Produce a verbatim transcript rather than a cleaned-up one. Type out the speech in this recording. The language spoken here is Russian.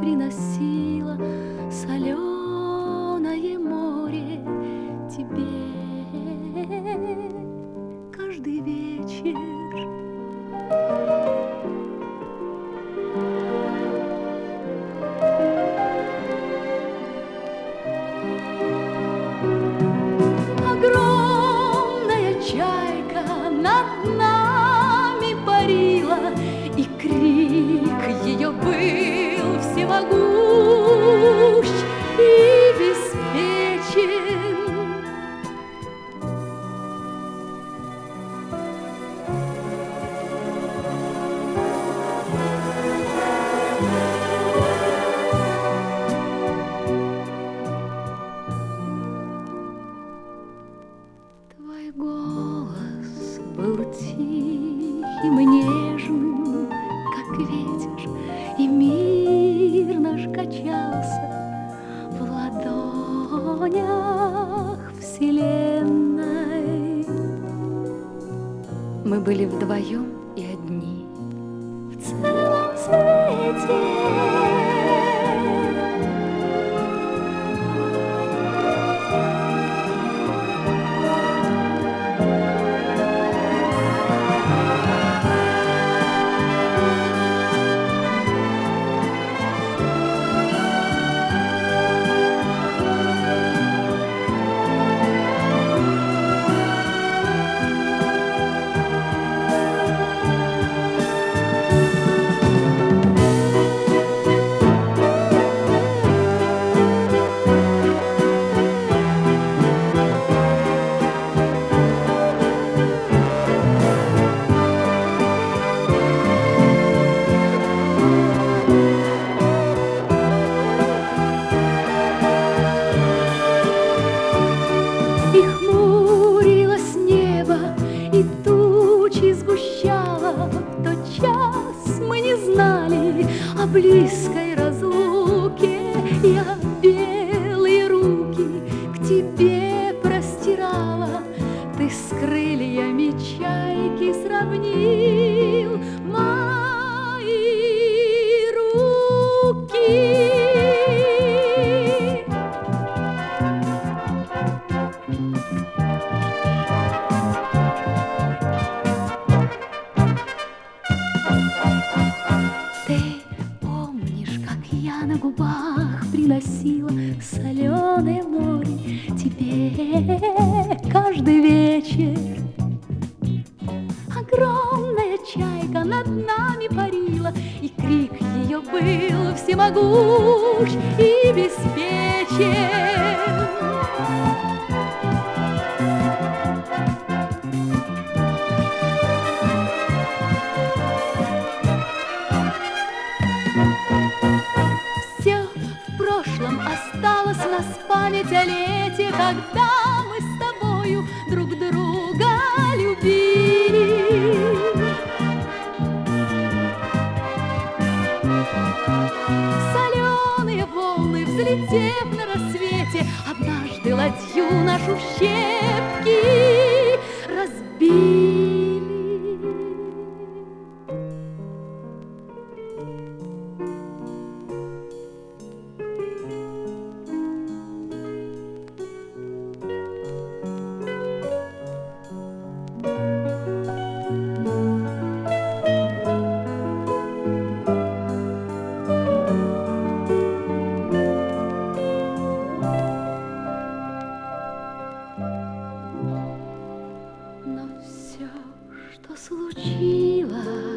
приносила соленое море тебе каждый вечер. Огромная чайка над нами парила, и крик ее был всемогущ и беспечен. Твой голос был тихим и нежным, как ветер, и мир наш качался в ладонях вселенной. Мы были вдвоем и одни в целом свете. И хмурилось небо, и тучи сгущало. В тот час мы не знали о близкой разлуке. Я белые руки к тебе простирала, ты с крыльями чайки сравнил мои руки. Ты помнишь, как я на губах приносила соленое море тебе каждый вечер? Огромная чайка над нами парила, и крик ее был всемогущ и беспечен. Все в прошлом осталось, у нас память о лете, когда мы с тобою друг друга любили. Соленые волны, взлетев на рассвете, однажды ладью нашу в щепки разбили. Но все, что случилось,